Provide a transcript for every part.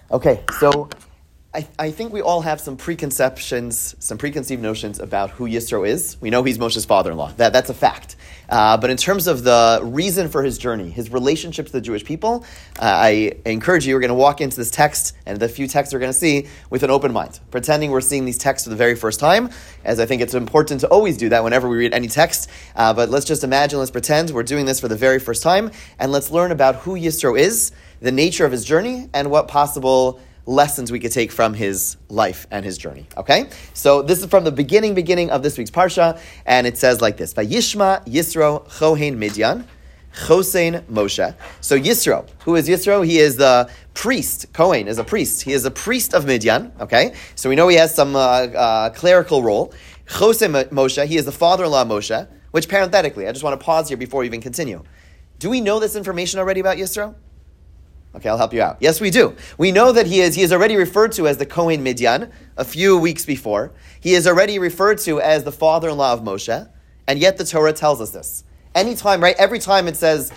Okay, so I think we all have some preconceptions, some preconceived notions about who Yisro is. We know he's Moshe's father-in-law. That's a fact. But in terms of the reason for his journey, his relationship to the Jewish people, I encourage you, we're going to walk into this text and the few texts we're going to see with an open mind, pretending we're seeing these texts for the very first time, as I think it's important to always do that whenever we read any text. But let's just imagine, let's pretend we're doing this for the very first time, and let's learn about who Yisro is, the nature of his journey, and what possible lessons we could take from his life and his journey. Okay? So this is from the beginning of this week's Parsha, and it says like this: Vayishma Yisro Chohen Midyan, Chosein Moshe. So Yisro, who is Yisro? He is the priest. Kohen is a priest. He is a priest of Midyan. Okay? So we know he has some clerical role. Chosein Moshe, he is the father-in-law of Moshe, which parenthetically, I just want to pause here before we even continue. Do we know this information already about Yisro? Okay, I'll help you out. Yes, we do. We know that he is already referred to as the Kohen Midyan a few weeks before. He is already referred to as the father-in-law of Moshe, and yet the Torah tells us this. Anytime, right? Every time it says,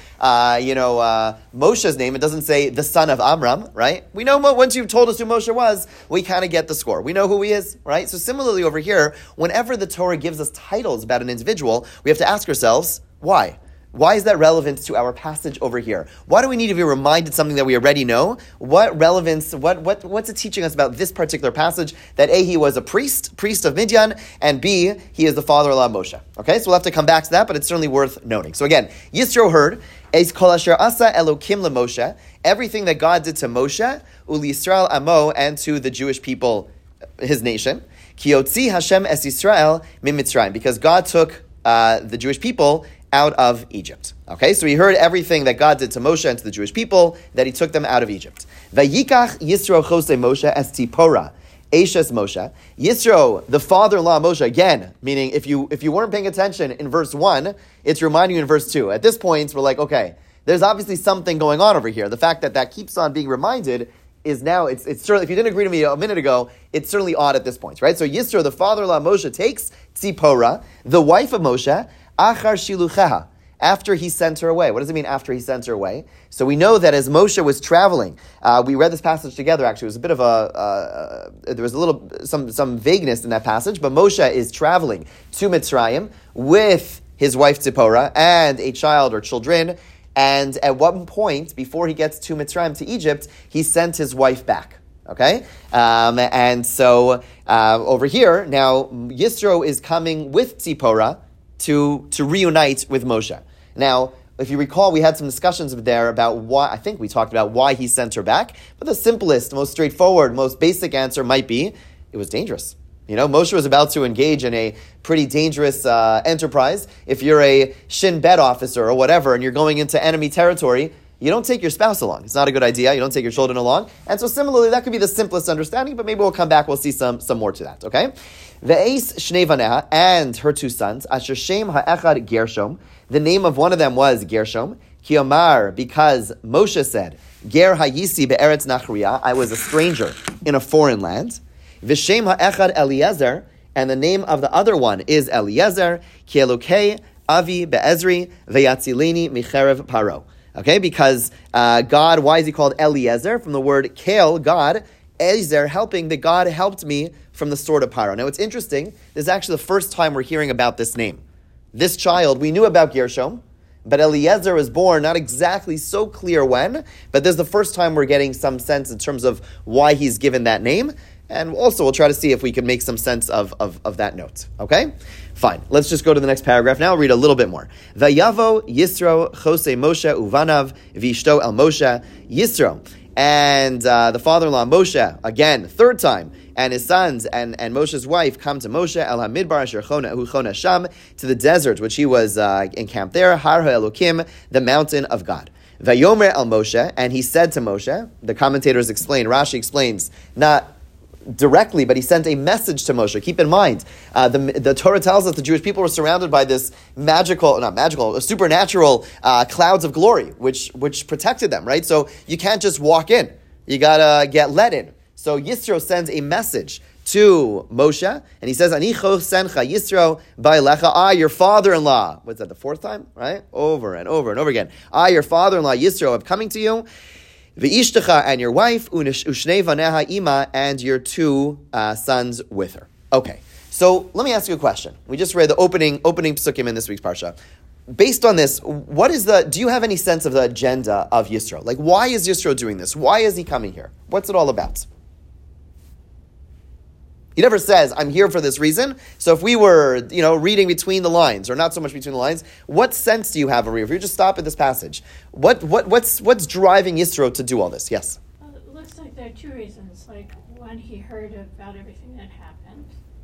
Moshe's name, it doesn't say the son of Amram, right? We know once you've told us who Moshe was, we kind of get the score. We know who he is, right? So similarly over here, whenever the Torah gives us titles about an individual, we have to ask ourselves, why? Why is that relevant to our passage over here? Why do we need to be reminded something that we already know? What relevance, what's it teaching us about this particular passage? That A, he was a priest of Midian, and B, he is the father-in-law of Moshe. Okay, so we'll have to come back to that, but it's certainly worth noting. So again, Yisro heard, Eis kol asher asa Elokim leMoshe, everything that God did to Moshe, uli Yisrael amo, and to the Jewish people, his nation, ki yotzi Hashem es Yisrael min Mitzrayim, because God took the Jewish people out of Egypt. Okay, so he heard everything that God did to Moshe and to the Jewish people, that he took them out of Egypt. Vayikach Yisro Chose Moshe es Tzipora, Eshes Moshe. Yisro, the father-in-law of Moshe, again, meaning if you weren't paying attention in verse 1, it's reminding you in verse 2. At this point, we're like, okay, there's obviously something going on over here. The fact that keeps on being reminded is now, it's certainly, if you didn't agree to me a minute ago, it's certainly odd at this point, right? So Yisro, the father-in-law of Moshe, takes Tzipora, the wife of Moshe, Achar Shilucheha, after he sent her away. What does it mean after he sent her away? So we know that as Moshe was traveling, we read this passage together actually. It was a bit of there was a little, some vagueness in that passage, but Moshe is traveling to Mitzrayim with his wife Tzipora and a child or children, and at one point, before he gets to Mitzrayim, to Egypt, he sent his wife back. Okay? And so over here, now Yisro is coming with Tzipora to reunite with Moshe. Now, if you recall, we had some discussions there about why, I think we talked about why he sent her back, but the simplest, most straightforward, most basic answer might be, it was dangerous. You know, Moshe was about to engage in a pretty dangerous enterprise. If you're a Shin Bet officer or whatever, and you're going into enemy territory, you don't take your spouse along. It's not a good idea. You don't take your children along. And so similarly, that could be the simplest understanding, but maybe we'll come back, we'll see some more to that, okay? Ve'es Shnei Vaneha, and her two sons, Asher Shem Ha'echad Gershom, the name of one of them was Gershom, Ki Omar, because Moshe said, Ger Hayisi Be'eretz Nachriya, I was a stranger in a foreign land. V'Shem Ha'echad Eliezer, and the name of the other one is Eliezer, Ki Elokei Avi Be'ezri Ve'yatzileni Micherev Paro. Okay, because God, why is he called Eliezer? From the word Kel, God, Ezer, helping, that God helped me from the sword of Paro. Now, it's interesting, this is actually the first time we're hearing about this name. This child, we knew about Gershom, but Eliezer was born, not exactly so clear when, but this is the first time we're getting some sense in terms of why he's given that name, and also we'll try to see if we can make some sense of that note. Okay? Fine. Let's just go to the next paragraph now. I'll read a little bit more. Vayavo Yisro Chose Moshe Uvanav Vishto El Moshe Yisro. And the father-in-law Moshe, again, third time, and his sons and Moshe's wife come to Moshe El Hamidbar Asher Chona Sham, to the desert which he was encamped there, Har HaElokim, the mountain of God. Vayomer El Moshe, and he said to Moshe, the commentators explain, Rashi explains, not directly, but he sent a message to Moshe. Keep in mind, the Torah tells us the Jewish people were surrounded by this supernatural clouds of glory, which protected them, right? So you can't just walk in. You gotta get let in. So Yisro sends a message to Moshe, and he says, Anicho sencha Yisro ba'elecha, your father-in-law. What's that, the fourth time? Right? Over and over and over again. Your father-in-law Yisro, I'm coming to you. V'ishtecha, and your wife, u'shnei vaneha ima, and your two sons with her. Okay, so let me ask you a question. We just read the opening psukim in this week's parsha. Based on this, do you have any sense of the agenda of Yisro? Like, why is Yisro doing this? Why is he coming here? What's it all about? He never says, I'm here for this reason. So if we were, reading between the lines, or not so much between the lines, what sense do you have, Maria? If you just stop at this passage, what's driving Yisro to do all this? Yes? Well, it looks like there are two reasons. Like, one, he heard about everything that happened,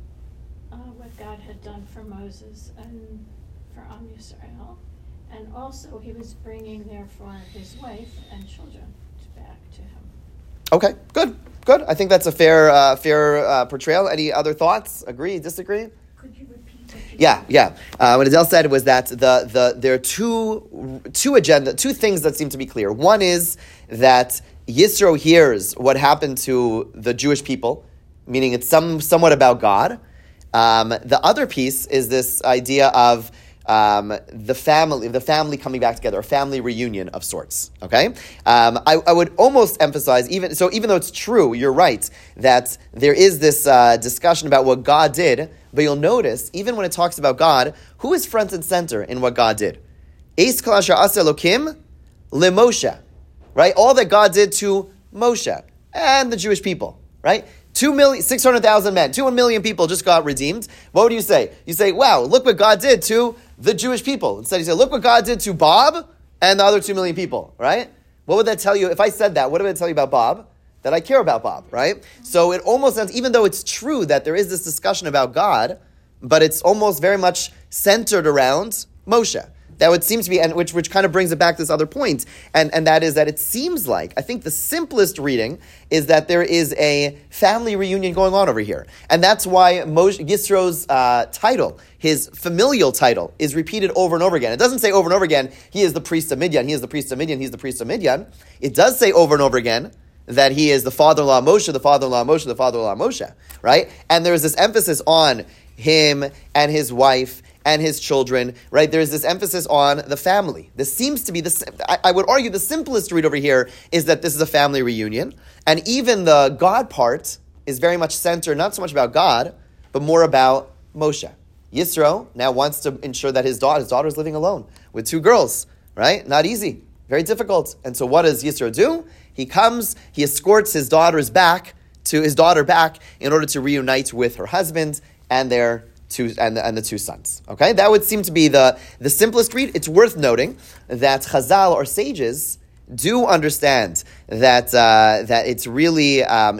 what God had done for Moses and for Am Yisrael, and also he was bringing, therefore, his wife and children back to him. Okay, good. I think that's a fair portrayal. Any other thoughts? Agree? Disagree? Could you repeat what you Yeah. What Adele said was that there are two things that seem to be clear. One is that Yisro hears what happened to the Jewish people, meaning it's somewhat about God. The other piece is this idea of the family coming back together, a family reunion of sorts. Okay, I would almost emphasize even though it's true, you're right that there is this discussion about what God did, but you'll notice even when it talks about God, who is front and center in what God did? Eis kol asher asa Elokim leMoshe, right? All that God did to Moshe and the Jewish people, right? 600,000 men, 2 million people just got redeemed. What would you say? You say, wow, look what God did to the Jewish people. Instead, you say, look what God did to Bob and the other 2 million people, right? What would that tell you? If I said that, what would it tell you about Bob? That I care about Bob, right? So it almost sounds, even though it's true that there is this discussion about God, but it's almost very much centered around Moshe. That would seem to be, and which kind of brings it back to this other point, and that is that it seems like, I think the simplest reading is that there is a family reunion going on over here. And that's why Yisro's title, his familial title, is repeated over and over again. It doesn't say over and over again, he is the priest of Midian, he is the priest of Midian, he's the priest of Midian. It does say over and over again that he is the father-in-law of Moshe, the father-in-law of Moshe, the father-in-law of Moshe, right? And there's this emphasis on him and his wife and his children, right? There's this emphasis on the family. This seems to be, I would argue the simplest read over here is that this is a family reunion. And even the God part is very much centered, not so much about God, but more about Moshe. Yisro now wants to ensure that his daughter is living alone with 2 girls, right? Not easy, very difficult. And so what does Yisro do? He comes, he escorts his daughter back in order to reunite with her husband and their the 2 sons. Okay, that would seem to be the simplest read. It's worth noting that Chazal or sages do understand that it's really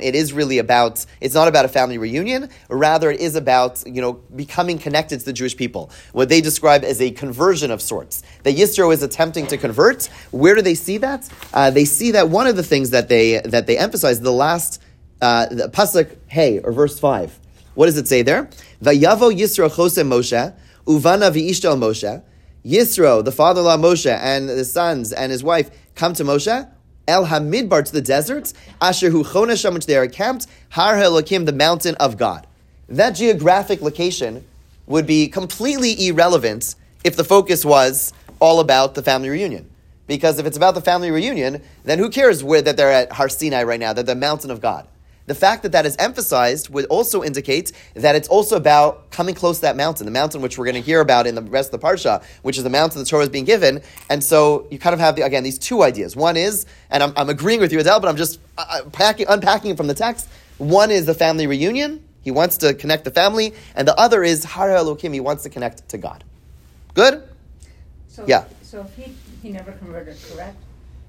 it's not about a family reunion. Rather, it is about becoming connected to the Jewish people. What they describe as a conversion of sorts. That Yisro is attempting to convert. Where do they see that? They see that one of the things that they emphasize the last the pasuk Hey or verse 5. What does it say there? Vayavo Yisro Chose Moshe, Uvana v'ishto Moshe. Yisro, the father-in-law of Moshe, and the sons and his wife come to Moshe, El Hamidbar, to the desert, Asher hu Chonasham, which they are camped, Har HaElokim, the mountain of God. That geographic location would be completely irrelevant if the focus was all about the family reunion. Because if it's about the family reunion, then who cares that they're at Har Sinai right now, that the mountain of God. The fact that is emphasized would also indicate that it's also about coming close to that mountain, the mountain which we're going to hear about in the rest of the parsha, which is the mountain the Torah is being given. And so you kind of have, these 2 ideas. One is, and I'm agreeing with you, Adele, but I'm just unpacking it from the text. One is the family reunion. He wants to connect the family. And the other is Har HaElokim. He wants to connect to God. Good? So if he never converted, correct?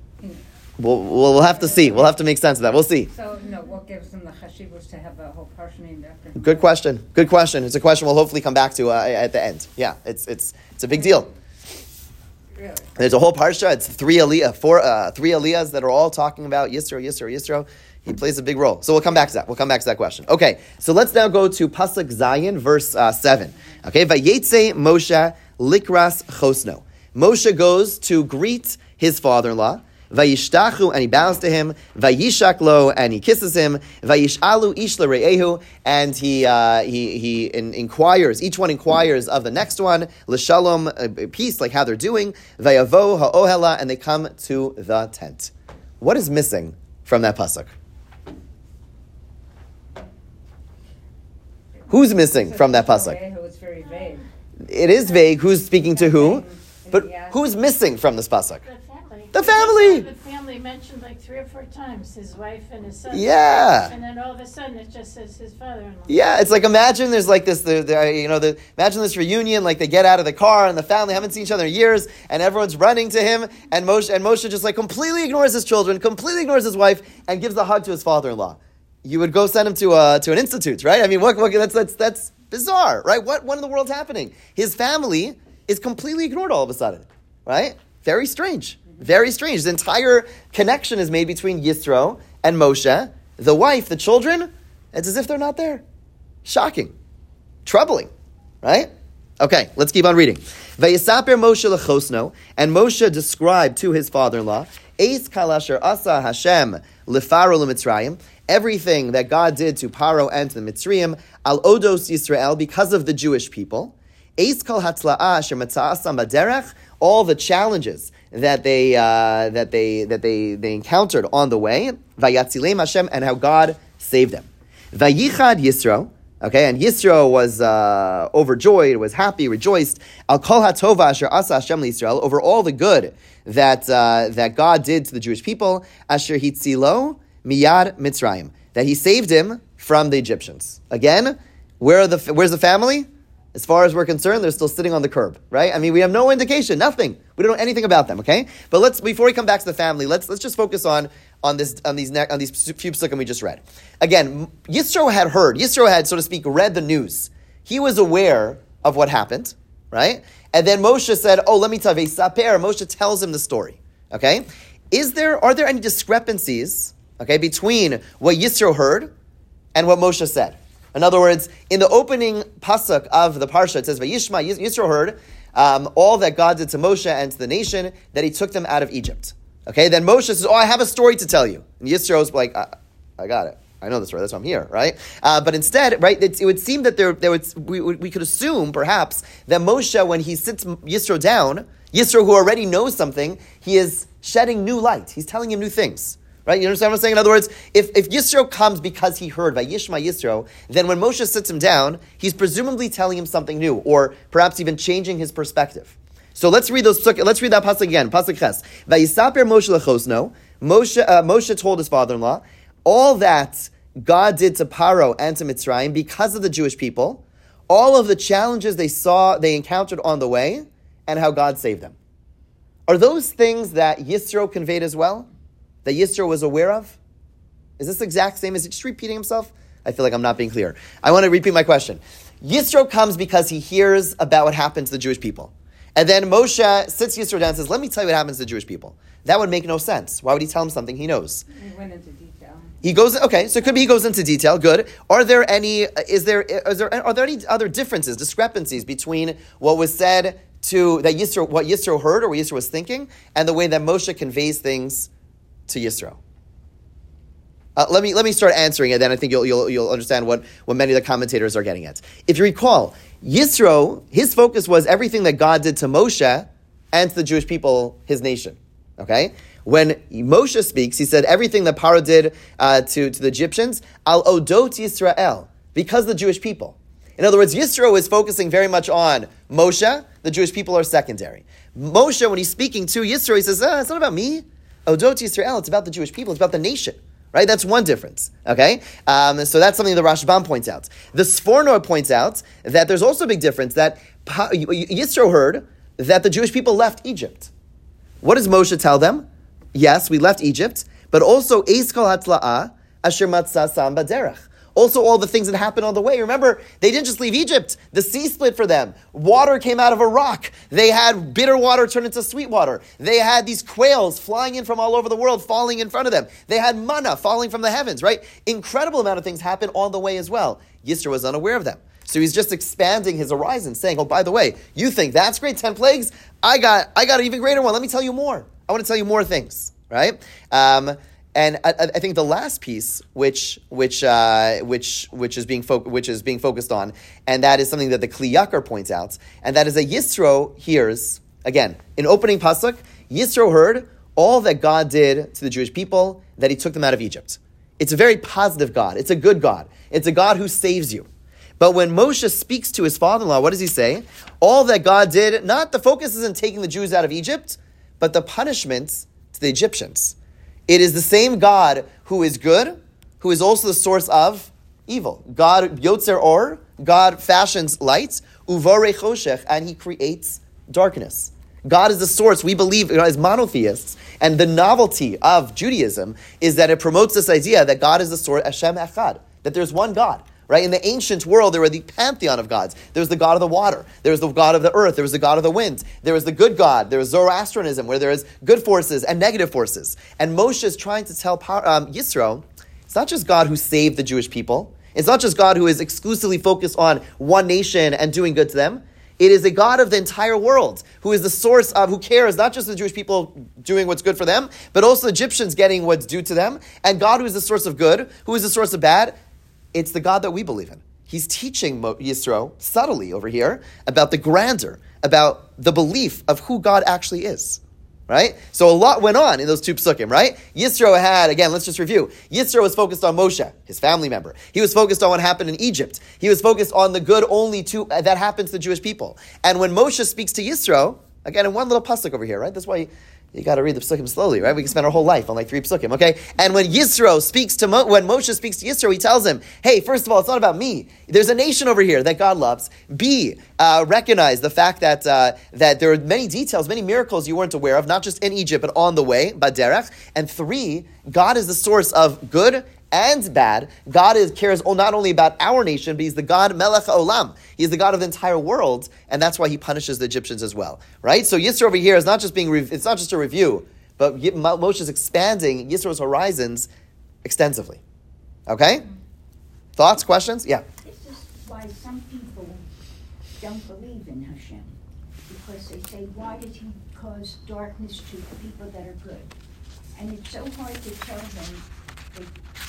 We'll have to see. We'll have to make sense of that. We'll see. So, what gives them the chashivus to have a whole parsha named after him? Good question. It's a question we'll hopefully come back to at the end. Yeah, it's a big deal. Really? There's a whole parsha. It's 3 aliyahs that are all talking about Yisro. He plays a big role. So we'll come back to that. We'll come back to that question. Okay, so let's now go to Pasuk Zayin, verse 7. Okay, Vayetze Moshe likras chosno. Moshe goes to greet his father-in-law. Vayishtachu, and he bows to him. Vayishak lo, and he kisses him. Vayishalu ish l're'ehu, and he inquires. Each one inquires of the next one. L'shalom, peace, like how they're doing. Vayavo ha'ohela, and they come to the tent. What is missing from that pasuk? Who's missing from that pasuk? It's very vague. It is vague. Who's speaking to who? But who's missing from this pasuk? The family. The family. The family mentioned like 3 or 4 times, his wife and his son. Yeah. And then all of a sudden it just says his father-in-law. Yeah, it's like imagine there's like this, imagine this reunion, like they get out of the car and the family haven't seen each other in years, and everyone's running to him, and Moshe just like completely ignores his children, completely ignores his wife, and gives a hug to his father-in-law. You would go send him to an institute, right? I mean, what that's bizarre, right? What in the world's happening? His family is completely ignored all of a sudden, right? Very strange. Very strange. The entire connection is made between Yisro and Moshe. The wife, the children, it's as if they're not there. Shocking. Troubling. Right? Okay, let's keep on reading. Vayisaper Moshe lechosno, and Moshe described to his father-in-law, Eis kalasher asa Hashem lefaro lemitzrayim, everything that God did to Paro and to the Mitzrayim, al odos Yisrael, because of the Jewish people. Eis kol hatzla'ah asher matza'asam baderech, all the challenges that they encountered on the way, Vayatzilem Hashem, and how God saved them. Vayichad Yisro, okay, and Yisro was overjoyed, was happy, rejoiced. Al kol hatova asher asa Hashem l'Yisrael, over all the good that God did to the Jewish people. Asher hitzilo miyad Mitzrayim, that He saved him from the Egyptians. Again, where's the family? As far as we're concerned, they're still sitting on the curb, right? I mean, we have no indication, nothing. We don't know anything about them, okay? But before we come back to the family, let's just focus on these few psukim we just read. Again, Yisro had, so to speak, read the news. He was aware of what happened, right? And then Moshe said, let me tell you, Moshe tells him the story, okay? Are there any discrepancies, okay, between what Yisro heard and what Moshe said? In other words, in the opening pasuk of the parsha, it says, Vayishma, Yisro heard all that God did to Moshe and to the nation, that He took them out of Egypt. Okay, then Moshe says, I have a story to tell you. And Yisro's like, I got it. I know the story. That's why I'm here, right? But instead, right, it would seem that we could assume, perhaps, that Moshe, when he sits Yisro down, Yisro, who already knows something, he is shedding new light. He's telling him new things. Right? You understand what I'm saying? In other words, if Yisro comes because he heard Vayishma Yisro, then when Moshe sits him down, he's presumably telling him something new, or perhaps even changing his perspective. So let's read that pasuk again. Pasuk Ches. Vayisaper Moshe lechosno. Moshe told his father-in-law all that God did to Paro and to Mitzrayim because of the Jewish people, all of the challenges they encountered on the way, and how God saved them. Are those things that Yisro conveyed as well? That Yisro was aware of? Is this the exact same? Is he just repeating himself? I feel like I'm not being clear. I want to repeat my question. Yisro comes because he hears about what happened to the Jewish people. And then Moshe sits Yisro down and says, let me tell you what happens to the Jewish people. That would make no sense. Why would he tell him something he knows? He went into detail. So it could be he goes into detail. Good. Are there any other differences, discrepancies between what was said what Yisro heard or what Yisro was thinking, and the way that Moshe conveys things to Yisro? Let me start answering it, then I think you'll understand what many of the commentators are getting at. If you recall, Yisro, his focus was everything that God did to Moshe and to the Jewish people, his nation. Okay? When Moshe speaks, he said everything that Paro did to the Egyptians, al odot Yisrael, because of the Jewish people. In other words, Yisro is focusing very much on Moshe, the Jewish people are secondary. Moshe, when he's speaking to Yisro, he says, it's not about me. Odot Yisrael, it's about the Jewish people, it's about the nation. Right? That's one difference. Okay? So that's something the Rashbam points out. The Sforno points out that there's also a big difference that Yisro heard that the Jewish people left Egypt. What does Moshe tell them? Yes, we left Egypt, but also Eis kol hatzla'ah asher matzasam baderech. Also all the things that happened on the way. Remember, they didn't just leave Egypt. The sea split for them. Water came out of a rock. They had bitter water turn into sweet water. They had these quails flying in from all over the world, falling in front of them. They had manna falling from the heavens, right? Incredible amount of things happened on the way as well. Yisro was unaware of them. So he's just expanding his horizon, saying, by the way, you think that's great, 10 plagues? I got an even greater one. Let me tell you more. I want to tell you more things, right? And I think the last piece, which is being focused on, and that is something that the Kli Yakar points out, and that is that Yisro hears again in opening pasuk. Yisro heard all that God did to the Jewish people, that he took them out of Egypt. It's a very positive God. It's a good God. It's a God who saves you. But when Moshe speaks to his father-in-law, what does he say? All that God did, not the focus isn't taking the Jews out of Egypt, but the punishment to the Egyptians. It is the same God who is good, who is also the source of evil. God, Yotzer Or, God fashions light, Uvare Choshech, and he creates darkness. God is the source. We believe as monotheists, and the novelty of Judaism is that it promotes this idea that God is the source, Hashem Echad, that there's one God. Right? In the ancient world, there were the pantheon of gods. There was the God of the water. There was the God of the earth. There was the God of the wind. There was the good God. There was Zoroastrianism, where there is good forces and negative forces. And Moshe is trying to tell Yisro, it's not just God who saved the Jewish people. It's not just God who is exclusively focused on one nation and doing good to them. It is a God of the entire world, who is the source of, who cares not just the Jewish people doing what's good for them, but also the Egyptians getting what's due to them. And God who is the source of good, who is the source of bad. It's the God that we believe in. He's teaching Yisro subtly over here about the grandeur, about the belief of who God actually is. Right? So a lot went on in those two psukim, right? Yisro had, again, let's just review. Yisro was focused on Moshe, his family member. He was focused on what happened in Egypt. He was focused on the good only that happens to the Jewish people. And when Moshe speaks to Yisro, again, in one little pasuk over here, right? That's why you got to read the psukim slowly, right? We can spend our whole life on like 3 psukim, okay? And when Yisro speaks to when Moshe speaks to Yisro, he tells him, hey, first of all, it's not about me. There's a nation over here that God loves. B, recognize the fact that that there are many details, many miracles you weren't aware of, not just in Egypt, but on the way, baderech. And 3, God is the source of good and bad. God cares not only about our nation, but he's the God Melech Olam. He's the God of the entire world, and that's why he punishes the Egyptians as well. Right? So Yisro over here is not just it's not just a review, but Moshe is expanding Yisro's horizons extensively. Okay? Thoughts, questions? Yeah. This is why some people don't believe in Hashem, because they say, why did he cause darkness to people that are good? And it's so hard to tell them that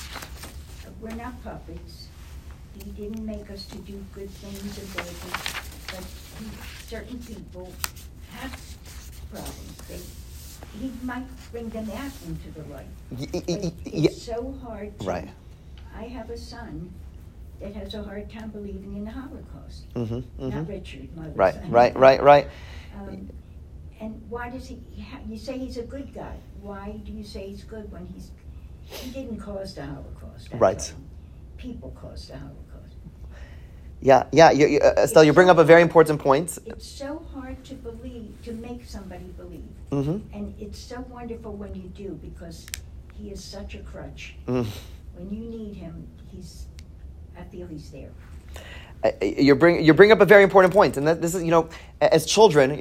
we're not puppets. He didn't make us to do good things and bad things, but certain people have problems. He might bring them out into the light. It's so hard to... Right. I have a son that has a hard time believing in the Holocaust. Not Richard, my son. Right. And why does he... You say he's a good guy. Why do you say he's good when he didn't cause the Holocaust? Right. People caused the Holocaust. Yeah. Estelle, you bring up a very important point. It's so hard to believe, to make somebody believe. And it's so wonderful when you do, because he is such a crutch. When you need him, I feel he's there. You bring up a very important point, and this is, as children,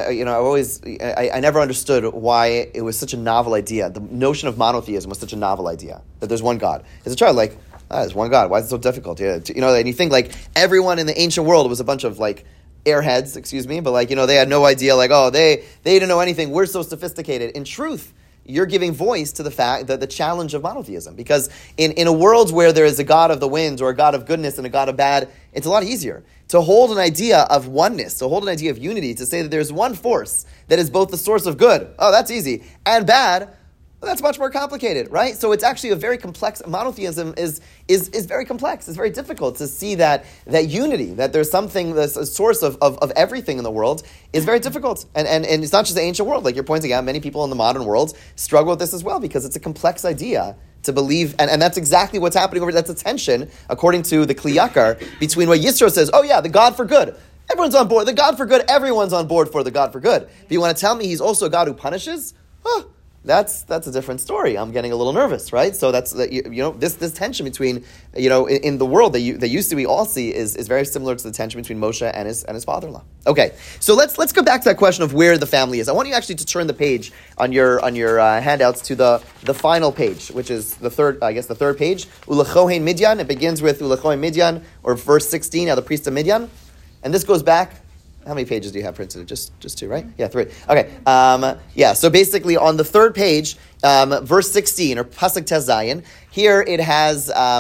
I never understood why it was such a novel idea. The notion of monotheism was such a novel idea, that there's one God. As a child, there's one God. Why is it so difficult? Yeah, and you think everyone in the ancient world was a bunch of airheads, excuse me, but they had no idea. They didn't know anything. We're so sophisticated. In truth, you're giving voice to the fact that the challenge of monotheism. Because in a world where there is a God of the wind or a God of goodness and a God of bad, it's a lot easier to hold an idea of oneness, to hold an idea of unity, to say that there's one force that is both the source of good. Oh, that's easy. And bad. Well, that's much more complicated, right? So it's actually a very complex, monotheism is very complex. It's very difficult to see that unity, that there's something that's a source of everything in the world, is very difficult. And it's not just the ancient world. Like you're pointing out, many people in the modern world struggle with this as well, because it's a complex idea to believe, and that's exactly what's happening over. That's a tension, according to the Kli Yakar, between what Yisro says, oh yeah, the God for good. Everyone's on board. The God for good, everyone's on board for the God for good. But you want to tell me he's also a God who punishes? That's a different story. I'm getting a little nervous, right? So that's this tension between in the world that used to we all see is very similar to the tension between Moshe and his father-in-law. Okay, so let's go back to that question of where the family is. I want you actually to turn the page on your handouts to the final page, which is the third page. Ulechohen Midyan. It begins with Ulechohen Midyan, or verse 16. Now the priest of Midyan, and this goes back. How many pages do you have printed? Just 2, right? Yeah, 3. Okay. So basically on the third page, verse 16, or Pasuk Tez Zayin, here it has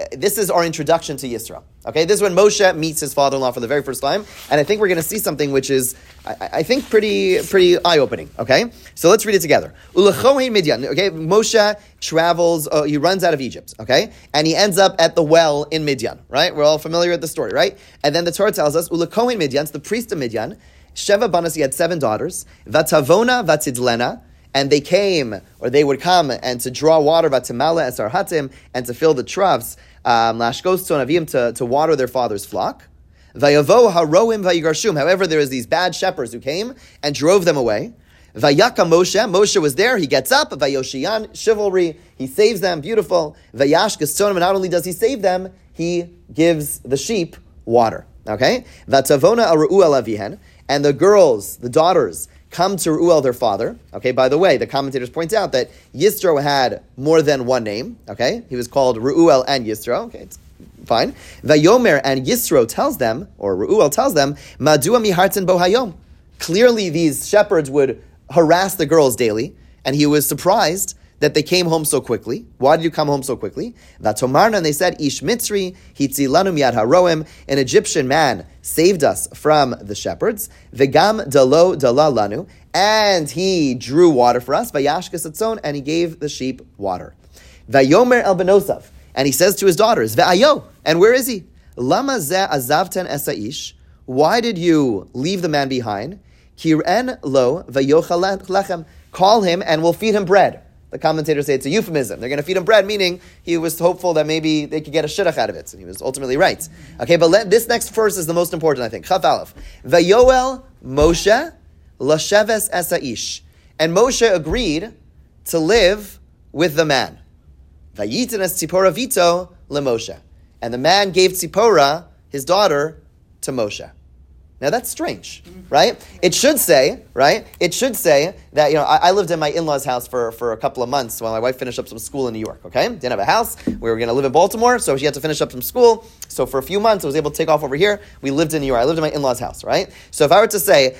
this is our introduction to Yisro. Okay, this is when Moshe meets his father-in-law for the very first time, and I think we're going to see something which is, I think, pretty eye-opening. Okay, so let's read it together. Ulechohen Midian. Okay, Moshe travels. He runs out of Egypt. Okay, and he ends up at the well in Midian. Right, we're all familiar with the story, right? And then the Torah tells us Ulechohen Midian, the priest of Midian, Sheva Banas. He had 7 daughters. Vatavona Vatidlena. And they came, or they would come, and to draw water, vatimala esar hatim, and to fill the troughs, lashkos tonavim, to water their father's flock. Vayavo haroim vayigarshum. However, there is these bad shepherds who came and drove them away. Vayaka Moshe was there. He gets up. Vayoshiyan, chivalry. He saves them. Beautiful. Vayash gestonim. And not only does he save them, he gives the sheep water. Okay. Vatavona aru'el avihen. And the girls, the daughters, come to Reuel, their father. Okay, by the way, the commentators point out that Yisro had more than one name. Okay, he was called Reuel and Yisro. Okay, it's fine. Vayomer, and Yisro tells them, or Reuel tells them, Madua mihartin bo hayom. Clearly, these shepherds would harass the girls daily, and he was surprised that they came home so quickly. Why did you come home so quickly? Vatomarna, and they said, Ish Mitzri, Hitzilanu miyad haroim, an Egyptian man saved us from the shepherds. Vegam dalo dalalanu, and he drew water for us. Vayashkas atzon, and he gave the sheep water. Vayomer el benosav, and he says to his daughters, Ve'ayo, and where is he? Lama ze azavten esaish, why did you leave the man behind? Kir'en lo vayochal lechem, call him and we'll feed him bread. The commentators say it's a euphemism. They're going to feed him bread, meaning he was hopeful that maybe they could get a shidduch out of it. And he was ultimately right. Okay, but this next verse is the most important, I think. Chaf Aleph. Vayoel Moshe lasheves esaish. And Moshe agreed to live with the man. Vayitin es Tzipora vito leMoshe. And the man gave Tzipora, his daughter, to Moshe. Now that's strange, right? It should say, right? It should say that, I lived in my in-laws' house for a couple of months while my wife finished up some school in New York, okay? Didn't have a house. We were going to live in Baltimore, so she had to finish up some school. So for a few months, I was able to take off over here. We lived in New York. I lived in my in-laws' house, right? So if I were to say,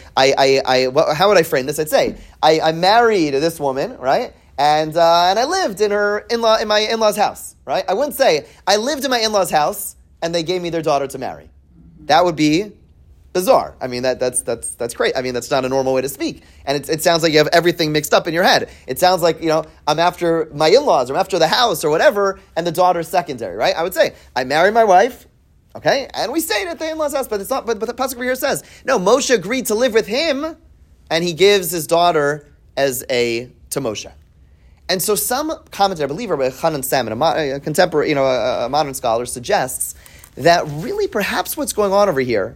how would I frame this? I'd say, I married this woman, right? And I lived in my in-laws' house, right? I wouldn't say, I lived in my in-laws' house and they gave me their daughter to marry. That would be bizarre. I mean, that's great. I mean, that's not a normal way to speak. And it sounds like you have everything mixed up in your head. It sounds like, I'm after my in-laws or I'm after the house or whatever, and the daughter's secondary, right? I would say, I married my wife, okay, and we stayed at the in-laws' house, but it's not, but the pasuk over here says, no, Moshe agreed to live with him, and he gives his daughter to Moshe. And so some commentator, I believe Rabbi Chanan Salmon, a contemporary, a modern scholar, suggests that really perhaps what's going on over here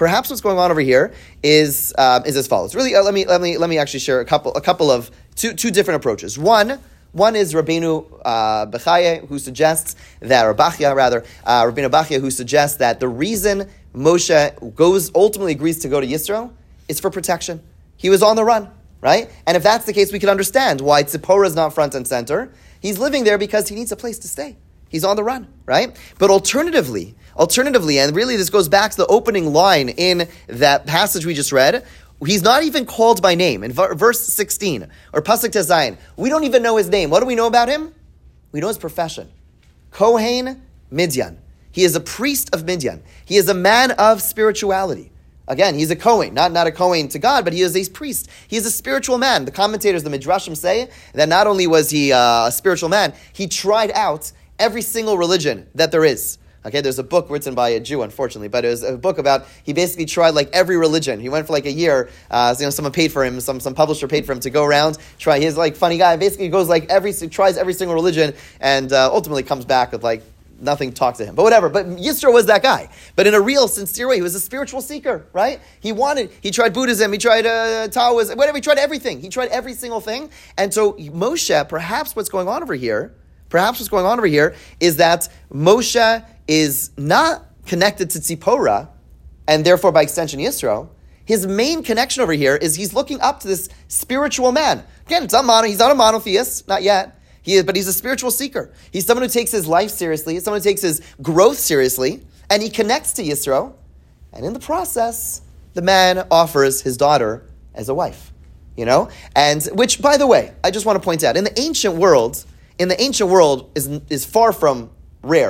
is as follows. Really, let me actually share a couple of two different approaches. One is Rabbeinu Bechaya, who suggests that, or Bachya rather, Rabbeinu Bachya, who suggests that the reason Moshe ultimately agrees to go to Yisro is for protection. He was on the run, right? And if that's the case, we can understand why Tzipora is not front and center. He's living there because he needs a place to stay. He's on the run, right? But alternatively, and really this goes back to the opening line in that passage we just read, he's not even called by name. In verse 16, or Pasuk Tezayin, we don't even know his name. What do we know about him? We know his profession. Kohen Midian. He is a priest of Midian. He is a man of spirituality. Again, he's a Kohen, not a Kohen to God, but he is a priest. He is a spiritual man. The commentators, the Midrashim say that not only was he a spiritual man, he tried out every single religion that there is. Okay, there's a book written by a Jew, unfortunately, but it was a book about, he basically tried like every religion. He went for like a year, someone paid for him, some publisher paid for him to go around, try, he's like funny guy, basically goes like tries every single religion, and ultimately comes back with like, nothing talked to him. But whatever, but Yisro was that guy. But in a real, sincere way, he was a spiritual seeker, right? He tried Buddhism, he tried Taoism, whatever, he tried everything. He tried every single thing. And so Moshe, perhaps what's going on over here is that Moshe is not connected to Tzipora, and therefore by extension Yisro. His main connection over here is he's looking up to this spiritual man. Again, he's not a monotheist, not yet. But he's a spiritual seeker. He's someone who takes his life seriously. He's someone who takes his growth seriously, and he connects to Yisro. And in the process, the man offers his daughter as a wife. And which, by the way, I just want to point out, in the ancient world is far from rare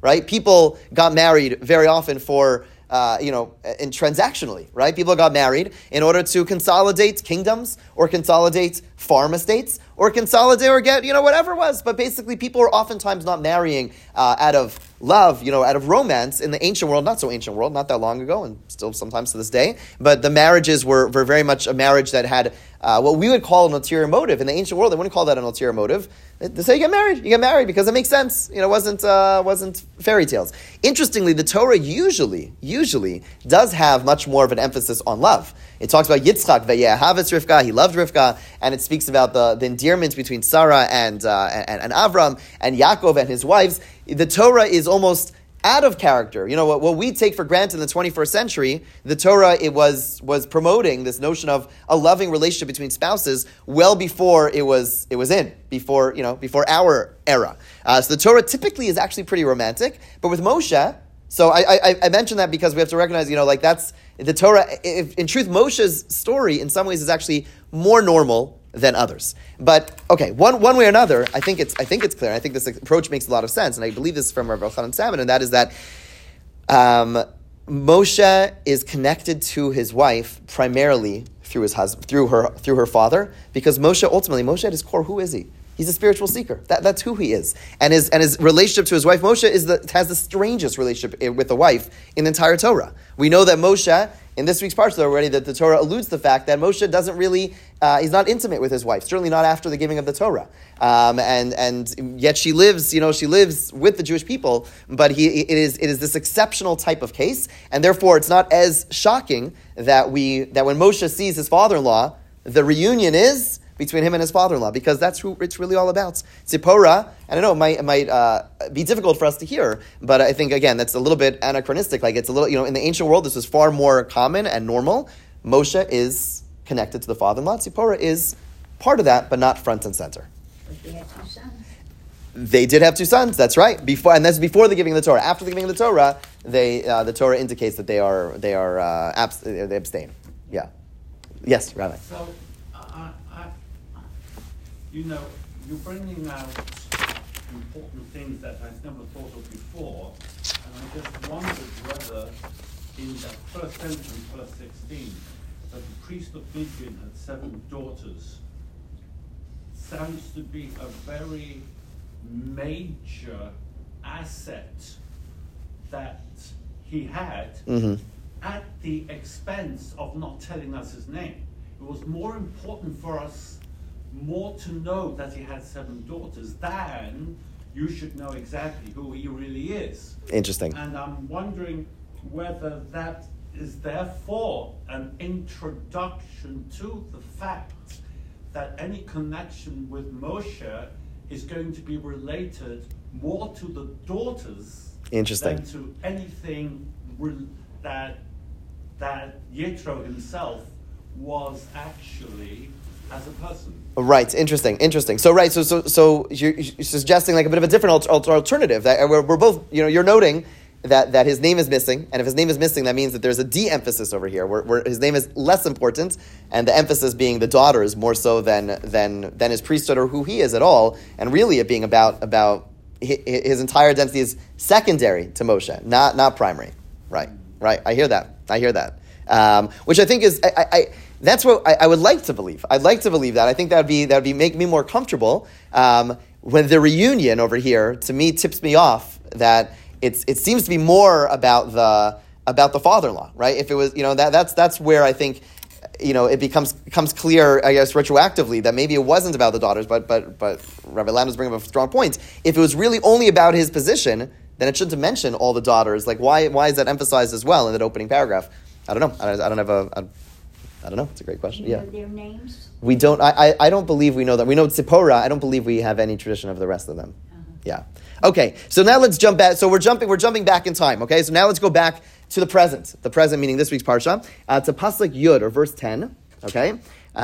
right? People got married very often for, and transactionally, right? People got married in order to consolidate kingdoms or consolidate farm estates or consolidate or get, whatever it was. But basically people were oftentimes not marrying out of love, out of romance in the ancient world, not so ancient world, not that long ago, and still sometimes to this day. But the marriages were very much a marriage that had what we would call an ulterior motive. In the ancient world, they wouldn't call that an ulterior motive. They say you get married because it makes sense. It wasn't fairy tales. Interestingly, the Torah usually does have much more of an emphasis on love. It talks about Yitzchak, Ve'yehavetz Rivka, he loved Rivka, and it speaks about the endearment between Sarah and Avram and Yaakov and his wives. The Torah is almost out of character. What we take for granted in the 21st century, the Torah, it was promoting this notion of a loving relationship between spouses well before it was before our era. So the Torah typically is actually pretty romantic, but with Moshe, so I mentioned that because we have to recognize, that's the Torah. In truth, Moshe's story in some ways is actually more normal than others. But okay, one way or another, I think it's clear. I think this approach makes a lot of sense, and I believe this is from Rav Elchanan Salmon, and that is that Moshe is connected to his wife primarily through his husband, through her father, because Moshe at his core, who is he? He's a spiritual seeker. That's who he is. And his relationship to his wife, Moshe, has the strangest relationship with the wife in the entire Torah. We know that Moshe, in this week's parsha already, that the Torah alludes to the fact that Moshe doesn't really, he's not intimate with his wife, certainly not after the giving of the Torah. And yet she lives with the Jewish people, but it is this exceptional type of case, and therefore it's not as shocking that when Moshe sees his father-in-law, the reunion is between him and his father-in-law, because that's who it's really all about. Zipporah, and I know it might be difficult for us to hear, but I think, again, that's a little bit anachronistic. Like, it's a little, in the ancient world, this was far more common and normal. Moshe is connected to the father-in-law. Zipporah is part of that, but not front and center. But they had 2 sons. They did have 2 sons, that's right. And that's before the giving of the Torah. After the giving of the Torah, the Torah indicates that they abstain. Yeah. Yes, Rabbi. So, you're bringing out important things that I've never thought of before, and I just wondered whether in that first sentence, verse 16, that the priest of Midian had 7 daughters, sounds to be a very major asset that he had at the expense of not telling us his name. It was more important for us to know that he had 7 daughters than you should know exactly who he really is. Interesting. And I'm wondering whether that is therefore an introduction to the fact that any connection with Moshe is going to be related more to the daughters Interesting. than to anything that Yitro himself was actually as a person. Right, interesting. So you're suggesting like a bit of a different alternative. That we're both, you're noting that his name is missing, and if his name is missing, that means that there's a de-emphasis over here, where his name is less important, and the emphasis being the daughters more so than his priesthood or who he is at all, and really it being about his entire identity is secondary to Moshe, not primary. Right. I hear that. Which I think is that's what I would like to believe. I'd like to believe that. I think that would be make me more comfortable. When the reunion over here, to me, tips me off that it seems to be more about the father-in-law, right? If it was, that's where I think, it becomes clear, I guess, retroactively that maybe it wasn't about the daughters, but Rabbi Land was bringing up a strong point. If it was really only about his position, then it shouldn't have mentioned all the daughters. Like, why is that emphasized as well in that opening paragraph? I don't know. I don't know. It's a great question. You know their names? We don't. I don't believe we know them. We know Zipporah. I don't believe we have any tradition of the rest of them. Yeah. Okay. So now let's jump back. So we're jumping back in time. Okay. So now let's go back to the present. The present meaning this week's parsha. To pasuk Yud or verse 10. Okay.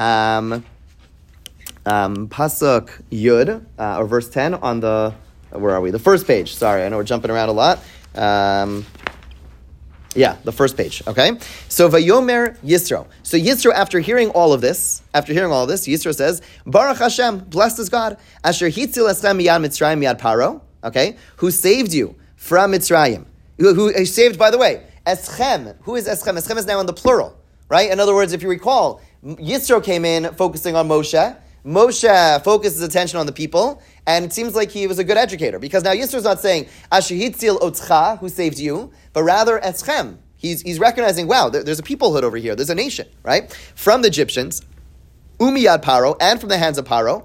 Pasuk Yud or verse 10 on the where are we? The first page. Sorry, I know we're jumping around a lot. The first page, okay? So, Vayomer Yisro. So, Yisro, after hearing all of this, Yisro says, Baruch Hashem, blessed is God, Asher Hitzil Eschem Miyad Mitzrayim Miyad Paro, okay? Who saved you from Mitzrayim. Who is saved, by the way, Eschem. Who is Eschem? Eschem is now in the plural, right? In other words, if you recall, Yisro came in focusing on Moshe. Moshe focused his attention on the people, and it seems like he was a good educator, because now Yisro's not saying, Asher hitzil otcha, who saved you, but rather Eschem. He's recognizing, wow, there's a peoplehood over here, there's a nation, right? From the Egyptians, Umiyad Paro, and from the hands of Paro.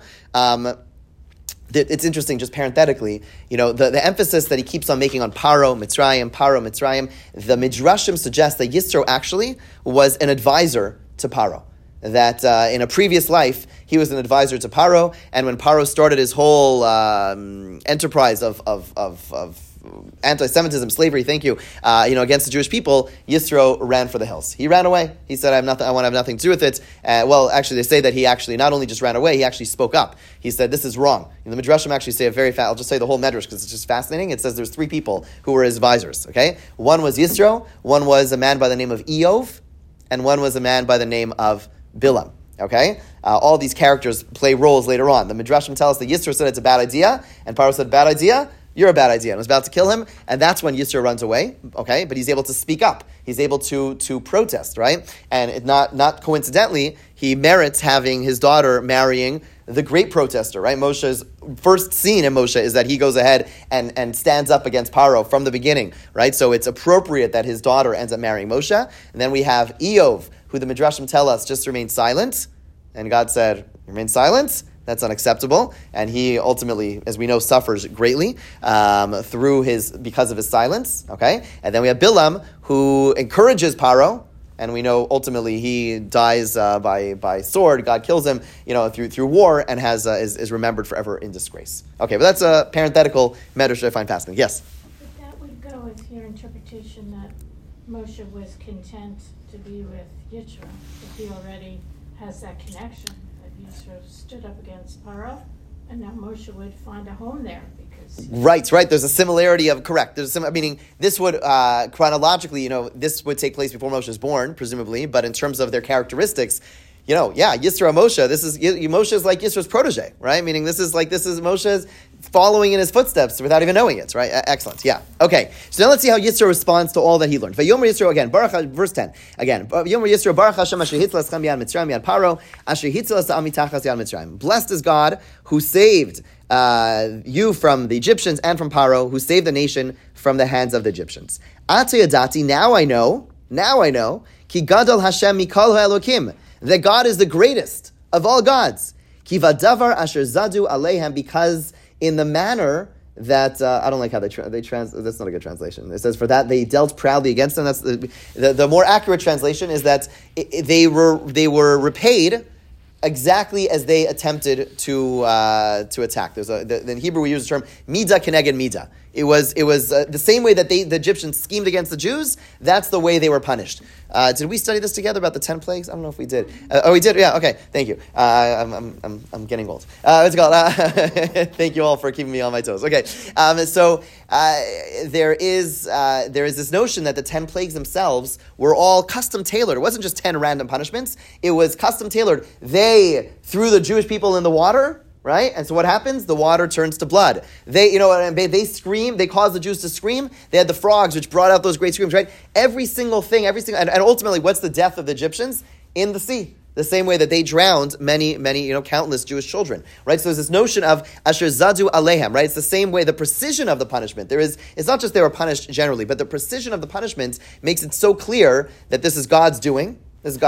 It's interesting, just parenthetically, the emphasis that he keeps on making on Paro, Mitzrayim, the Midrashim suggest that Yisro actually was an advisor to Paro. That in a previous life, he was an advisor to Paro, and when Paro started his whole enterprise of anti-Semitism, slavery, against the Jewish people, Yisro ran for the hills. He ran away. He said, I want to have nothing to do with it. Actually, they say that he actually not only just ran away, he actually spoke up. He said, this is wrong. The Midrashim actually say I'll just say the whole Midrash because it's just fascinating. It says there's 3 people who were his advisors, okay? One was Yisro, one was a man by the name of Eov, and one was a man by the name of Bilam. Okay? All these characters play roles later on. The Midrashim tell us that Yisro said it's a bad idea, and Paro said, bad idea? You're a bad idea. And was about to kill him, and that's when Yisro runs away, okay? But he's able to speak up. He's able to protest, right? And not coincidentally, he merits having his daughter marrying the great protester, right? Moshe's first scene in Moshe is that he goes ahead and stands up against Paro from the beginning, right? So it's appropriate that his daughter ends up marrying Moshe. And then we have Eov, who the Midrashim tell us just remained silent. And God said, remain silent? That's unacceptable. And he ultimately, as we know, suffers greatly because of his silence. Okay? And then we have Bilam, who encourages Paro, and we know ultimately he dies by sword. God kills him, through war, and is remembered forever in disgrace. Okay, but that's a parenthetical medrash I find fascinating. Yes? But that would go with your interpretation that Moshe was content to be with Yitro, if he already has that connection, that Yisro stood up against Paro, and now Moshe would find a home there because... Right. There's a similarity of, correct. Meaning this would, chronologically, this would take place before Moshe is born, presumably, but in terms of their characteristics, Yisro Moshe, Moshe is like Yisro's protege, right? Meaning this is Moshe's following in his footsteps without even knowing it, right? Excellent, yeah. Okay, so now let's see how Yisro responds to all that he learned. Vayomer Yisro, again, verse 10, again. Vayomer Yisro, Baruch Hashem asher hitzlas chem yad Mitzrayim yad Paro, asher hitzlas ha'am mitachas yad Mitzrayim. Blessed is God who saved you from the Egyptians and from Paro, who saved the nation from the hands of the Egyptians. Ate yadati, now I know, ki gadol Hashem mikol ha'elokim, that God is the greatest of all gods. Ki vadavar asher zadu aleihem, because in the manner that I don't like how they that's not a good translation. It says, for that they dealt proudly against them. That's the more accurate translation is that they were repaid exactly as they attempted to attack. In Hebrew we use the term mida keneged mida. It was the same way that the Egyptians schemed against the Jews. That's the way they were punished. Did we study this together about the 10 plagues? I don't know if we did. We did. Yeah. Okay. Thank you. I'm getting old. What's it called? Thank you all for keeping me on my toes. Okay. So there is this notion that the 10 plagues themselves were all custom tailored. It wasn't just 10 random punishments. It was custom tailored. They threw the Jewish people in the water. Right? And so what happens? The water turns to blood. They scream, they cause the Jews to scream. They had the frogs, which brought out those great screams, right? Every single thing, and ultimately, what's the death of the Egyptians? In the sea. The same way that they drowned many, countless Jewish children, right? So there's this notion of asher zadu aleihem, right? It's the same way, the precision of the punishment. It's not just they were punished generally, but the precision of the punishment makes it so clear that this is God's doing.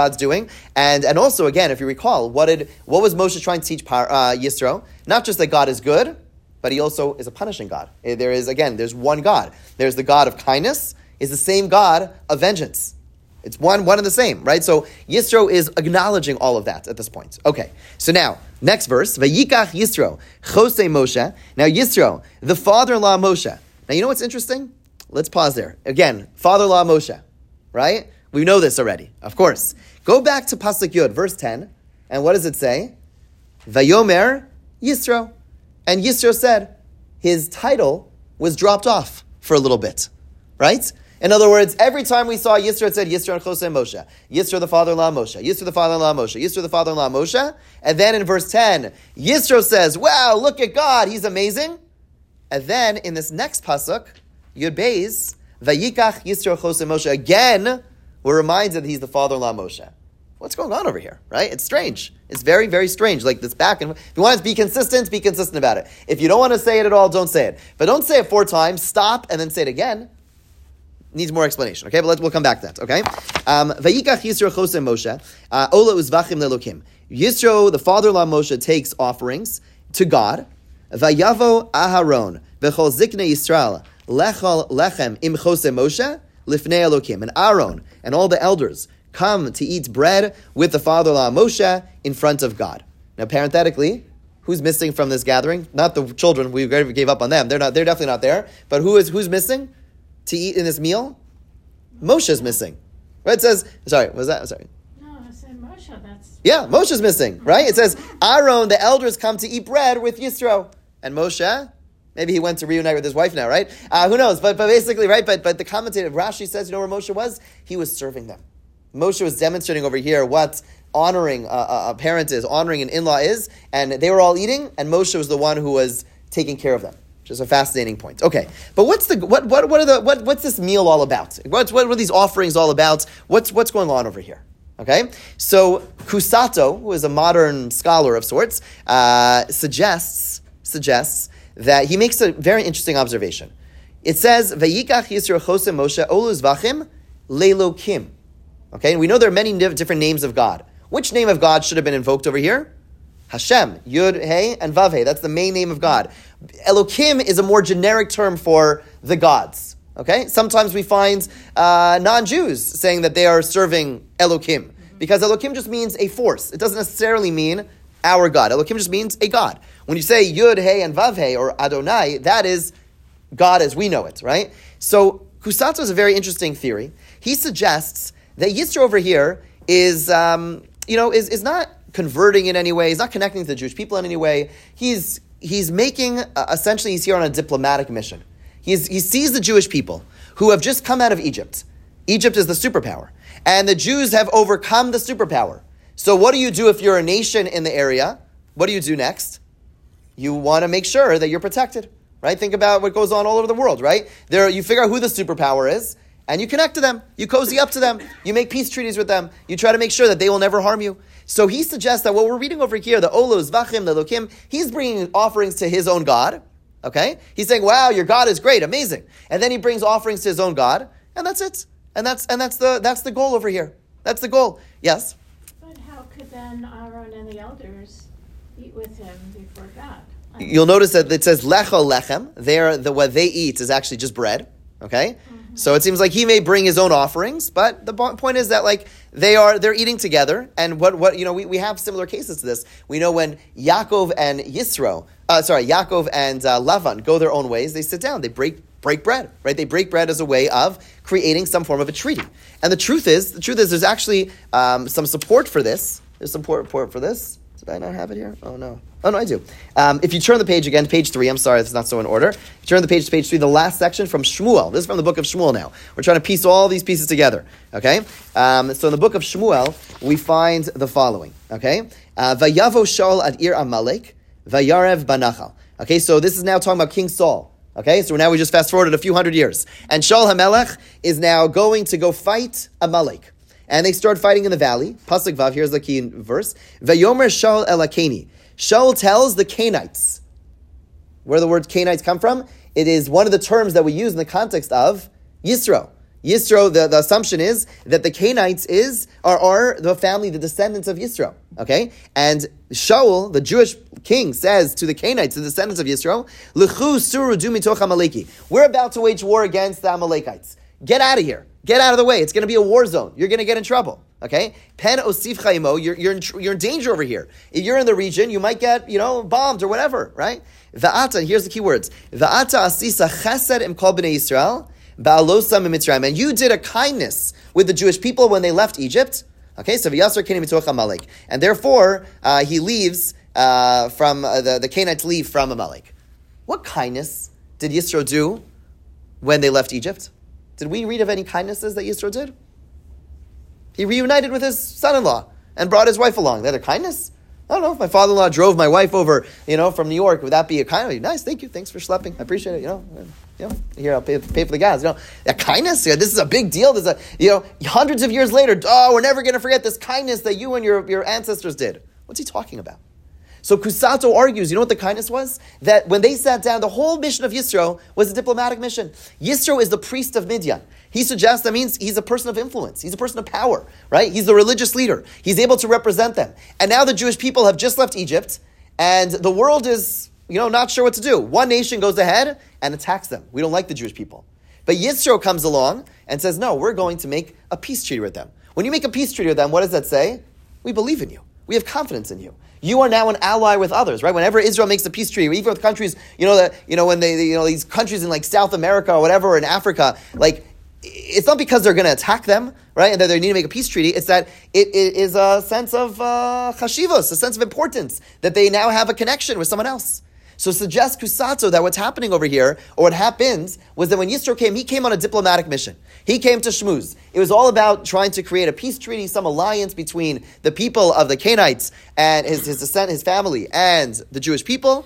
And also, again, if you recall, what was Moshe trying to teach Yisro? Not just that God is good, but he also is a punishing God. There's one God. There's the God of kindness, is the same God of vengeance. It's one and the same, right? So Yisro is acknowledging all of that at this point. Okay, so now, next verse, Vayikach Yisro, Chose Moshe. Now Yisro, the father-in-law of Moshe. Now you know what's interesting? Let's pause there. Again, father-in-law of Moshe, right? We know this already, of course. Go back to Pasuk Yud, verse 10, and what does it say? Vayomer Yisro. And Yisro said, his title was dropped off for a little bit, right? In other words, every time we saw Yisro, it said Yisro and Chose Moshe. Yisro the father-in-law Moshe. Yisro the father-in-law Moshe. Yisro the father-in-law Moshe. And then in verse 10, Yisro says, wow, look at God, he's amazing. And then in this next Pasuk, Yud Beis, Vayikach Yisro Chose Moshe. Again, we're reminded that he's the father-in-law Moshe. What's going on over here, right? It's strange. It's very, very strange. Like this back and if you want to be consistent about it. If you don't want to say it at all, don't say it. But don't say it 4 times. Stop and then say it again. Needs more explanation. Okay, but we'll come back to that. Okay, Vayikach Yisro Chose Moshe Ola Uzvachim Lelokim. Yisro, the father-in-law Moshe, takes offerings to God. Vayavo Aharon v'chol ziknei Yisrael lechol lechem im Chose Moshe lifnei Elokim. And Aaron and all the elders come to eat bread with the father-in-law Moshe in front of God. Now, parenthetically, who's missing from this gathering? Not the children. We gave up on them. They're definitely not there. But who's missing to eat in this meal? Moshe's missing. Right? It says. Sorry, was that? Sorry. No, I said Moshe. Yeah, Moshe's missing. Right? It says Aaron, the elders, come to eat bread with Yisro, and Moshe. Maybe he went to reunite with his wife now, right? Who knows? But basically, right? But the commentator Rashi says, you know where Moshe was? He was serving them. Moshe was demonstrating over here what honoring a parent is, honoring an in-law is, and they were all eating, and Moshe was the one who was taking care of them, which is a fascinating point. Okay, but what's this meal all about? What are these offerings all about? What's going on over here? Okay, so Kusato, who is a modern scholar of sorts, suggests that he makes a very interesting observation. It says, "Vayikach Yisro Chose Moshe Oluz Vachim Lelokim." Okay, and we know there are many different names of God. Which name of God should have been invoked over here? Hashem, Yud, Hey, and Vav, Hey. That's the main name of God. Elokim is a more generic term for the gods. Okay, sometimes we find non-Jews saying that they are serving Elokim, because Elokim just means a force. It doesn't necessarily mean our God. Elokim just means a God. When you say Yud, Hey, and Vav, Hey, or Adonai, that is God as we know it, right? So Kusato is a very interesting theory. He suggests that Yisro over here is not converting in any way. He's not connecting to the Jewish people in any way. He's making, essentially, he's here on a diplomatic mission. He sees the Jewish people who have just come out of Egypt. Egypt is the superpower. And the Jews have overcome the superpower. So what do you do if you're a nation in the area? What do you do next? You want to make sure that you're protected, right? Think about what goes on all over the world, right? You figure out who the superpower is, and you connect to them. You cozy up to them. You make peace treaties with them. You try to make sure that they will never harm you. So he suggests that what we're reading over here, the Olos, Vachim, the Elokim, he's bringing offerings to his own God. Okay? He's saying, wow, your God is great, amazing. And then he brings offerings to his own God, and that's it. And that's the goal over here. That's the goal. Yes? But how could then Aaron and the elders eat with him before God? You'll notice that it says lecho lechem. What they eat is actually just bread. Okay? Mm-hmm. So it seems like he may bring his own offerings, but the point is that they're eating together, and we have similar cases to this. We know when Yaakov and Yaakov and Lavan go their own ways, they sit down, they break bread, right? They break bread as a way of creating some form of a treaty. And the truth is there's actually some support for this. There's support for this. Did I not have it here? Oh no, I do. If you turn the page again, page 3, I'm sorry, it's not so in order. If you turn the page to page 3, the last section from Shmuel. This is from the book of Shmuel now. We're trying to piece all these pieces together, okay? So in the book of Shmuel, we find the following, okay? Vayavo Shaul ad ir Amalek, vayarev banachal. Okay, so this is now talking about King Saul. Okay, so now we just fast forwarded a few hundred years. And Shaul HaMelech is now going to go fight Amalek. And they start fighting in the valley. Pasuk Vav, here's the key verse. Vayomer Shaul el Keni. Shaul tells the Canaanites. Where the word Canaanites come from? It is one of the terms that we use in the context of Yisro. Yisro, the assumption is that the Canaanites are the family, the descendants of Yisro. Okay? And Shaul, the Jewish king, says to the Canaanites, the descendants of Yisro, L'chu suru du mitoch Amaleki. We're about to wage war against the Amalekites. Get out of here. Get out of the way. It's going to be a war zone. You're going to get in trouble. Okay? Pen osif chaimo. You're in danger over here. If you're in the region, you might get, bombed or whatever, right? Va'ata, here's the key words. Va'ata asisa chesed im kol bnei Yisrael, ba'alosa mitzrayim. And you did a kindness with the Jewish people when they left Egypt. Okay, so v'yasar keni mitoch Amalek. And therefore, he leaves from, the Canaanites leave from Amalek. What kindness did Yisro do when they left Egypt? Did we read of any kindnesses that Yisro did? He reunited with his son-in-law and brought his wife along. That a kindness? I don't know, if my father-in-law drove my wife over, from New York, would that be a kindness? Nice, thank you, thanks for schlepping, I appreciate it, here, I'll pay for the gas, that kindness, this is a big deal, there's hundreds of years later, we're never going to forget this kindness that you and your ancestors did. What's he talking about? So Kusato argues, you know what the kindness was? That when they sat down, the whole mission of Yisro was a diplomatic mission. Yisro is the priest of Midian. He suggests that means he's a person of influence. He's a person of power, right? He's the religious leader. He's able to represent them. And now the Jewish people have just left Egypt, and the world is, not sure what to do. One nation goes ahead and attacks them. We don't like the Jewish people. But Yisro comes along and says, no, we're going to make a peace treaty with them. When you make a peace treaty with them, what does that say? We believe in you. We have confidence in you. You are now an ally with others, right? Whenever Israel makes a peace treaty, even with countries, when these countries in like South America or whatever, or in Africa, like, it's not because they're going to attack them, right? And that they need to make a peace treaty. It's that it is a sense of chashivos, a sense of importance, that they now have a connection with someone else. So suggests Kusato that what's happening over here, or what happened, was that when Yisro came, he came on a diplomatic mission. He came to Shmuz. It was all about trying to create a peace treaty, some alliance between the people of the Canaanites and his descent, his family, and the Jewish people.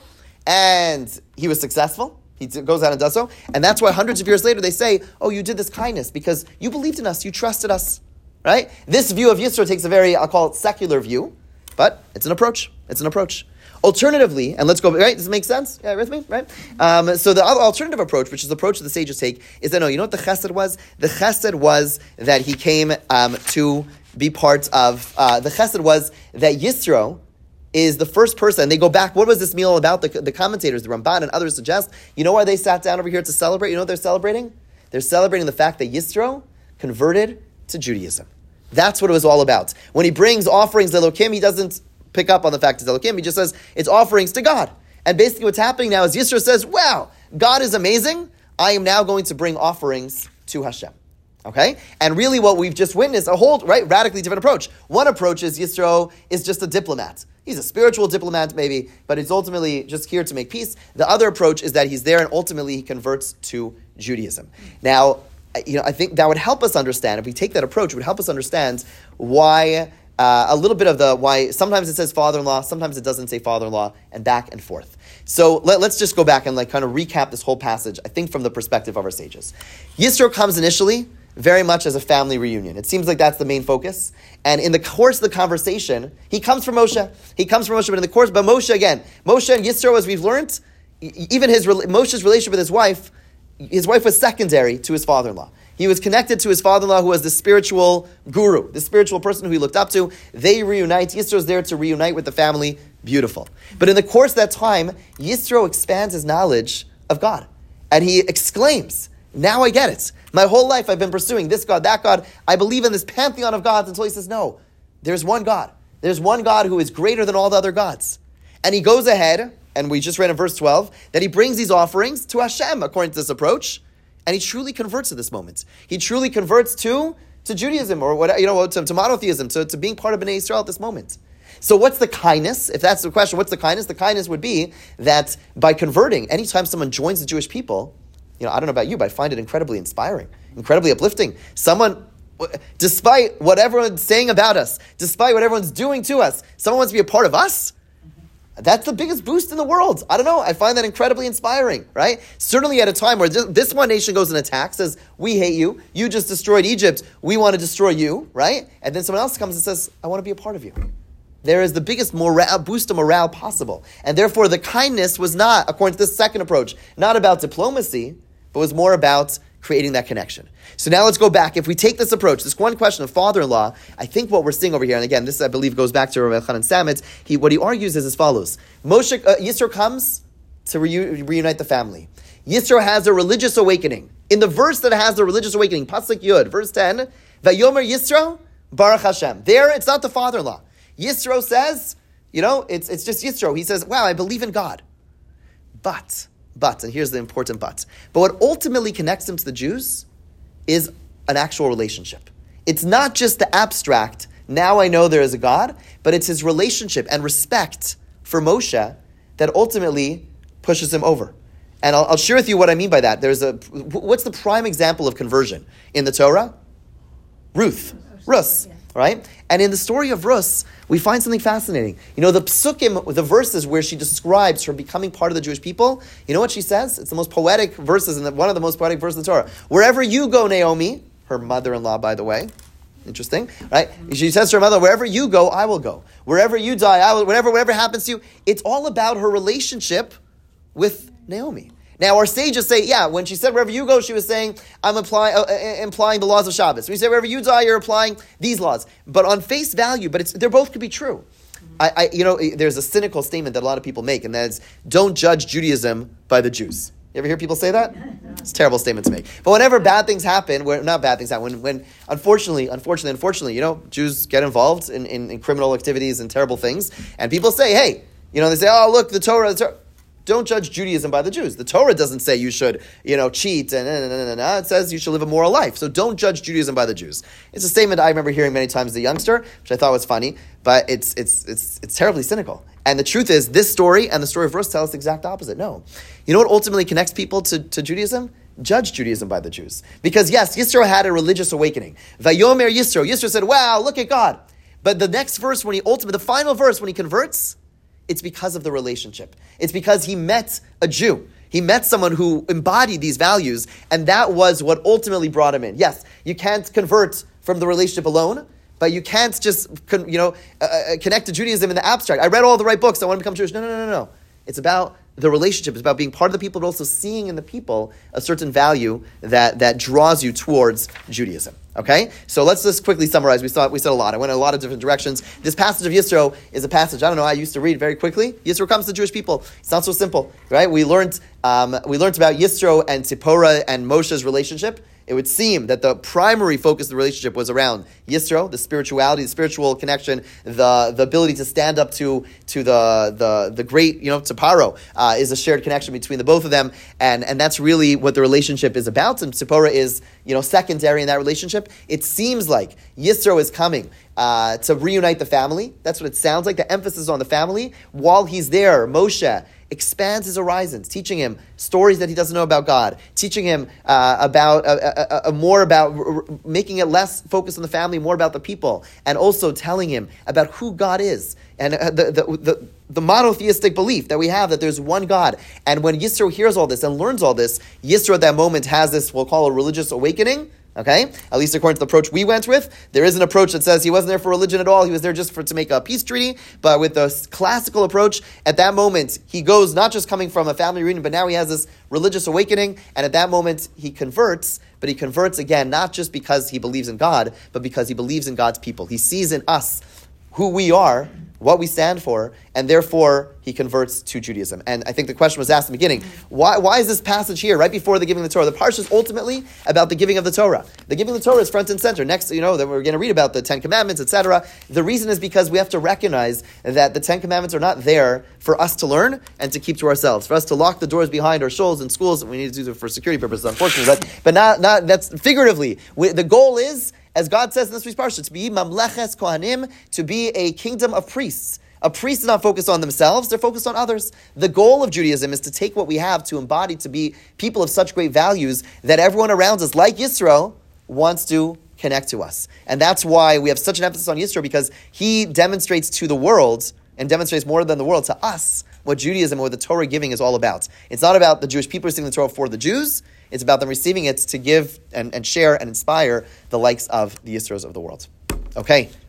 And he was successful. He goes out and does so. And that's why hundreds of years later they say, oh, you did this kindness because you believed in us, you trusted us. Right? This view of Yisro takes a very, I'll call it secular view, but it's an approach. It's an approach. Alternatively, and let's go, right? Does it make sense? Yeah, with me? Right? So the other alternative approach, which is the approach that the sages take, is that, no, you know what the chesed was? The chesed was that he came to be part of, the chesed was that Yisro is the first person, and they go back, what was this meal about? The commentators, the Ramban and others suggest, you know why they sat down over here to celebrate? You know what they're celebrating? They're celebrating the fact that Yisro converted to Judaism. That's what it was all about. When he brings offerings to Elohim, he doesn't pick up on the fact it's Elohim. He just says it's offerings to God. And basically what's happening now is Yisro says, wow, God is amazing. I am now going to bring offerings to Hashem. Okay? And really what we've just witnessed, a whole, right, radically different approach. One approach is Yisro is just a diplomat. He's a spiritual diplomat maybe, but he's ultimately just here to make peace. The other approach is that he's there and ultimately he converts to Judaism. Now, I think that would help us understand, if we take that approach, it would help us understand why a little bit of why sometimes it says father-in-law, sometimes it doesn't say father-in-law, and back and forth. So let's just go back and kind of recap this whole passage, I think from the perspective of our sages. Yisro comes initially very much as a family reunion. It seems like that's the main focus. And in the course of the conversation, he comes from Moshe. But in the course, but Moshe and Yisro, as we've learned, even Moshe's relationship with his wife was secondary to his father-in-law. He was connected to his father-in-law, who was the spiritual guru, the spiritual person who he looked up to. They reunite. Yisro is there to reunite with the family. Beautiful. But in the course of that time, Yisro expands his knowledge of God. And he exclaims, now I get it. My whole life I've been pursuing this God, that God. I believe in this pantheon of gods until he says, no, there's one God. There's one God who is greater than all the other gods. And he goes ahead, and we just read in verse 12, that he brings these offerings to Hashem according to this approach. And he truly converts at this moment. He truly converts to Judaism or to monotheism, to being part of Bnei Israel at this moment. So what's the kindness? If that's the question, what's the kindness? The kindness would be that by converting, anytime someone joins the Jewish people, I don't know about you, but I find it incredibly inspiring, incredibly uplifting. Someone, despite what everyone's saying about us, despite what everyone's doing to us, someone wants to be a part of us. That's the biggest boost in the world. I don't know. I find that incredibly inspiring, right? Certainly at a time where this one nation goes and attacks, says, we hate you. You just destroyed Egypt. We want to destroy you, right? And then someone else comes and says, I want to be a part of you. There is the biggest boost of morale possible. And therefore the kindness was not, according to this second approach, not about diplomacy, but was more about creating that connection. So now let's go back. If we take this approach, this one question of father-in-law, I think what we're seeing over here, and again, this I believe goes back to Rav Chanan Samet, what he argues is as follows. Yisro comes to reunite the family. Yisro has a religious awakening. In the verse that has the religious awakening, Pasuk Yud, verse 10, Vayomer Yisro, Baruch Hashem. There, it's not the father-in-law. Yisro says, it's just Yisro. He says, wow, I believe in God. But, and here's the important but what ultimately connects him to the Jews is an actual relationship. It's not just the abstract, now I know there is a God, but it's his relationship and respect for Moshe that ultimately pushes him over. And I'll share with you what I mean by that. What's the prime example of conversion in the Torah? Ruth. right? And in the story of Rus, we find something fascinating. You know, the psukim, the verses where she describes her becoming part of the Jewish people, you know what she says? It's the most poetic verses, and one of the most poetic verses in the Torah. Wherever you go, Naomi, her mother-in-law, by the way, interesting, right? She says to her mother, wherever you go, I will go. Wherever you die, I will, whatever happens to you. It's all about her relationship with Naomi. Now, our sages say, yeah, when she said wherever you go, she was saying, I'm implying the laws of Shabbos. When you say wherever you die, you're applying these laws. But on face value, they both could be true. There's a cynical statement that a lot of people make, and that is, don't judge Judaism by the Jews. You ever hear people say that? It's a terrible statement to make. But whenever bad things happen, when unfortunately, Jews get involved in criminal activities and terrible things, and people say, hey, they say, oh, look, the Torah. Don't judge Judaism by the Jews. The Torah doesn't say you should, cheat, and it says you should live a moral life. So don't judge Judaism by the Jews. It's a statement I remember hearing many times as a youngster, which I thought was funny, but it's terribly cynical. And the truth is, this story and the story of Rus tell us the exact opposite. No. You know what ultimately connects people to Judaism? Judge Judaism by the Jews. Because yes, Yisro had a religious awakening. Vayomer Yisro. Yisro said, wow, look at God. But the next verse, the final verse, when he converts, it's because of the relationship. It's because he met a Jew. He met someone who embodied these values, and that was what ultimately brought him in. Yes, you can't convert from the relationship alone, but you can't just connect to Judaism in the abstract. I read all the right books, I want to become Jewish. No. It's about the relationship. It's about being part of the people, but also seeing in the people a certain value that draws you towards Judaism. Okay? So let's just quickly summarize. We said a lot. I went in a lot of different directions. This passage of Yisro is a passage, I used to read very quickly. Yisro comes to Jewish people. It's not so simple, right? We learned about Yisro and Tzipporah and Moshe's relationship. It would seem that the primary focus of the relationship was around Yisro, the spirituality, the spiritual connection, the ability to stand up to the great, to Paro, is a shared connection between the both of them, and that's really what the relationship is about. And Tzipporah is, secondary in that relationship. It seems like Yisro is coming to reunite the family. That's what it sounds like. The emphasis on the family. While he's there, Moshe expands his horizons, teaching him stories that he doesn't know about God, teaching him more about making it less focused on the family, more about the people, and also telling him about who God is and the monotheistic belief that we have that there's one God. And when Yisro hears all this and learns all this, Yisro at that moment has this, we'll call a religious awakening. Okay? At least according to the approach we went with. There is an approach that says he wasn't there for religion at all. He was there just to make a peace treaty. But with the classical approach, at that moment, he goes not just coming from a family reunion, but now he has this religious awakening. And at that moment, he converts. But he converts again, not just because he believes in God, but because he believes in God's people. He sees in us who we are, what we stand for, and therefore he converts to Judaism. And I think the question was asked in the beginning, why is this passage here, right before the giving of the Torah? The parsha is ultimately about the giving of the Torah. The giving of the Torah is front and center. Next, that we're going to read about the Ten Commandments, etc. The reason is because we have to recognize that the Ten Commandments are not there for us to learn and to keep to ourselves, for us to lock the doors behind our shuls and schools. We need to do it for security purposes, unfortunately, but not that's figuratively. The goal is, as God says in this week's parsha, to be mamleches kohanim, to be a kingdom of priests. A priest is not focused on themselves, they're focused on others. The goal of Judaism is to take what we have to embody, to be people of such great values that everyone around us, like Yisro, wants to connect to us. And that's why we have such an emphasis on Yisro, because he demonstrates to the world, and demonstrates more than the world to us, what Judaism, what the Torah giving is all about. It's not about the Jewish people receiving the Torah for the Jews, it's about them receiving it to give and share and inspire the likes of the Yisros of the world. Okay.